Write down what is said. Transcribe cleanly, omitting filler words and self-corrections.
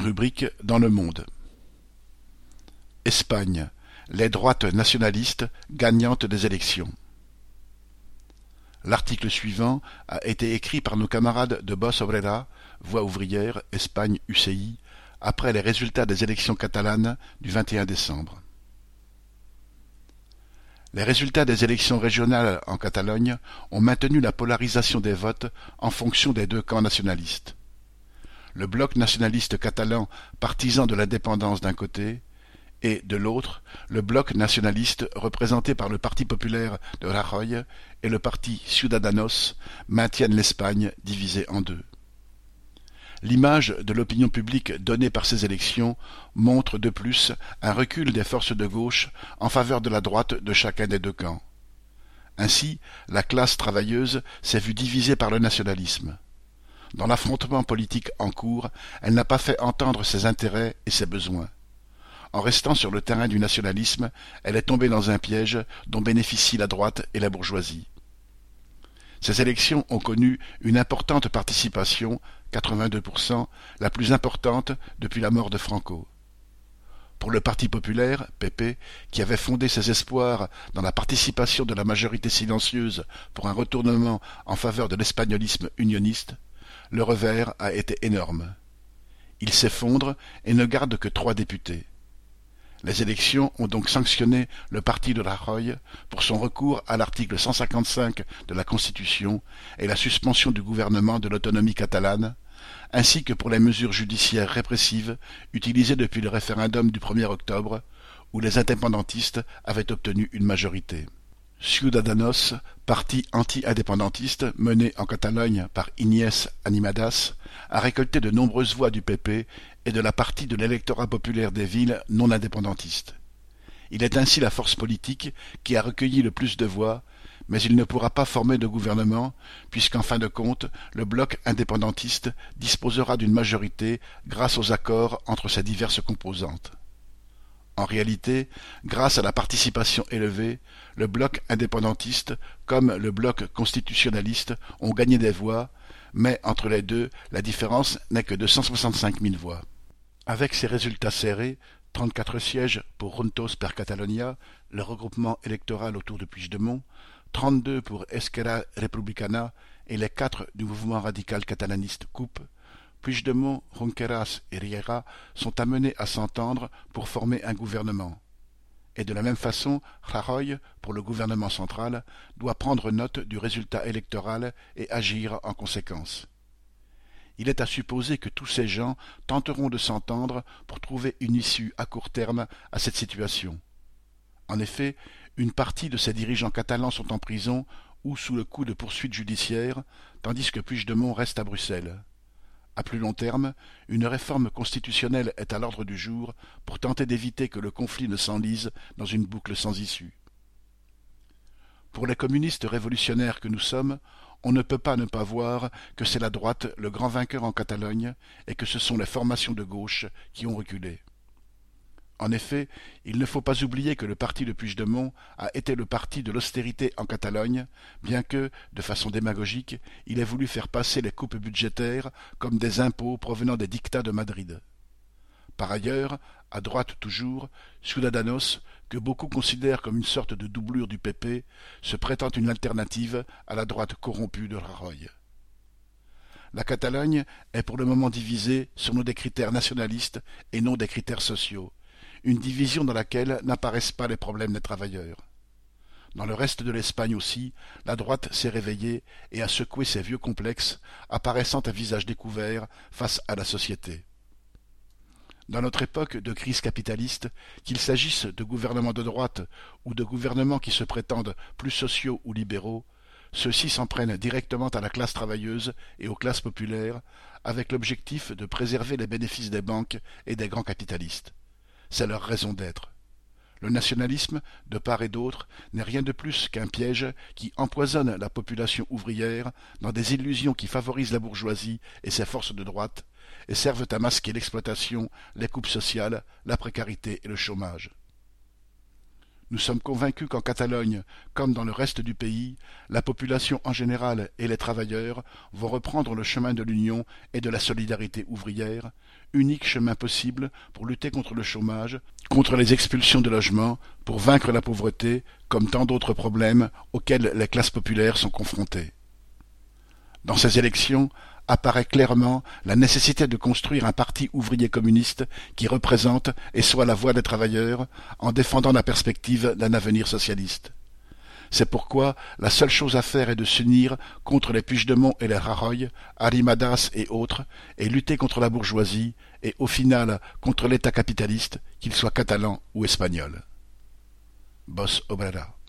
Rubrique dans le monde. Espagne. Les droites nationalistes gagnantes des élections. L'article suivant a été écrit par nos camarades de Voz Obrera, Voix ouvrière, Espagne UCI, après les résultats des élections catalanes du 21 décembre. Les résultats des élections régionales en Catalogne ont maintenu la polarisation des votes en fonction des deux camps nationalistes. Le bloc nationaliste catalan partisan de l'indépendance d'un côté, et, de l'autre, le bloc nationaliste représenté par le Parti populaire de Rajoy et le parti Ciudadanos maintiennent l'Espagne divisée en deux. L'image de l'opinion publique donnée par ces élections montre de plus un recul des forces de gauche en faveur de la droite de chacun des deux camps. Ainsi, la classe travailleuse s'est vue divisée par le nationalisme. Dans l'affrontement politique en cours, elle n'a pas fait entendre ses intérêts et ses besoins. En restant sur le terrain du nationalisme, elle est tombée dans un piège dont bénéficient la droite et la bourgeoisie. Ces élections ont connu une importante participation, 82%, la plus importante depuis la mort de Franco. Pour le Parti populaire, PP, qui avait fondé ses espoirs dans la participation de la majorité silencieuse pour un retournement en faveur de l'espagnoliste unioniste, le revers a été énorme. Il s'effondre et ne garde que 3 députés. Les élections ont donc sanctionné le parti de Rajoy pour son recours à l'article 155 de la Constitution et la suspension du gouvernement de l'autonomie catalane, ainsi que pour les mesures judiciaires répressives utilisées depuis le référendum du 1er octobre, où les indépendantistes avaient obtenu une majorité. Ciudadanos, parti anti-indépendantiste mené en Catalogne par Ignès Animadas, a récolté de nombreuses voix du PP et de la partie de l'électorat populaire des villes non indépendantistes. Il est ainsi la force politique qui a recueilli le plus de voix, mais il ne pourra pas former de gouvernement, puisqu'en fin de compte, le bloc indépendantiste disposera d'une majorité grâce aux accords entre ses diverses composantes. En réalité, grâce à la participation élevée, le bloc indépendantiste comme le bloc constitutionnaliste ont gagné des voix, mais entre les deux, la différence n'est que de 165 000 voix. Avec ces résultats serrés, 34 sièges pour Juntos per Catalunya, le regroupement électoral autour de Puigdemont, 32 pour Esquerra Republicana et les 4 du mouvement radical catalaniste CUP, Puigdemont, Junqueras et Riera sont amenés à s'entendre pour former un gouvernement. Et de la même façon, Rajoy, pour le gouvernement central, doit prendre note du résultat électoral et agir en conséquence. Il est à supposer que tous ces gens tenteront de s'entendre pour trouver une issue à court terme à cette situation. En effet, une partie de ces dirigeants catalans sont en prison ou sous le coup de poursuites judiciaires, tandis que Puigdemont reste à Bruxelles. À plus long terme, une réforme constitutionnelle est à l'ordre du jour pour tenter d'éviter que le conflit ne s'enlise dans une boucle sans issue. Pour les communistes révolutionnaires que nous sommes, on ne peut pas ne pas voir que c'est la droite le grand vainqueur en Catalogne et que ce sont les formations de gauche qui ont reculé. En effet, il ne faut pas oublier que le parti de Puigdemont a été le parti de l'austérité en Catalogne, bien que, de façon démagogique, il ait voulu faire passer les coupes budgétaires comme des impôts provenant des dictats de Madrid. Par ailleurs, à droite toujours, Ciudadanos, que beaucoup considèrent comme une sorte de doublure du PP, se prétend une alternative à la droite corrompue de Rajoy. La Catalogne est pour le moment divisée selon des critères nationalistes et non des critères sociaux, une division dans laquelle n'apparaissent pas les problèmes des travailleurs. Dans le reste de l'Espagne aussi, la droite s'est réveillée et a secoué ses vieux complexes, apparaissant à visage découvert face à la société. Dans notre époque de crise capitaliste, qu'il s'agisse de gouvernements de droite ou de gouvernements qui se prétendent plus sociaux ou libéraux, ceux-ci s'en prennent directement à la classe travailleuse et aux classes populaires, avec l'objectif de préserver les bénéfices des banques et des grands capitalistes. C'est leur raison d'être. Le nationalisme, de part et d'autre, n'est rien de plus qu'un piège qui empoisonne la population ouvrière dans des illusions qui favorisent la bourgeoisie et ses forces de droite, et servent à masquer l'exploitation, les coupes sociales, la précarité et le chômage. Nous sommes convaincus qu'en Catalogne, comme dans le reste du pays, la population en général et les travailleurs vont reprendre le chemin de l'union et de la solidarité ouvrière, unique chemin possible pour lutter contre le chômage, contre les expulsions de logements, pour vaincre la pauvreté, comme tant d'autres problèmes auxquels les classes populaires sont confrontées. Dans ces élections, apparaît clairement la nécessité de construire un parti ouvrier communiste qui représente et soit la voix des travailleurs en défendant la perspective d'un avenir socialiste. C'est pourquoi la seule chose à faire est de s'unir contre les Puigdemont et les Rajoy, Arrimadas et autres, et lutter contre la bourgeoisie et au final contre l'État capitaliste, qu'il soit catalan ou espagnol. Boss Obrera.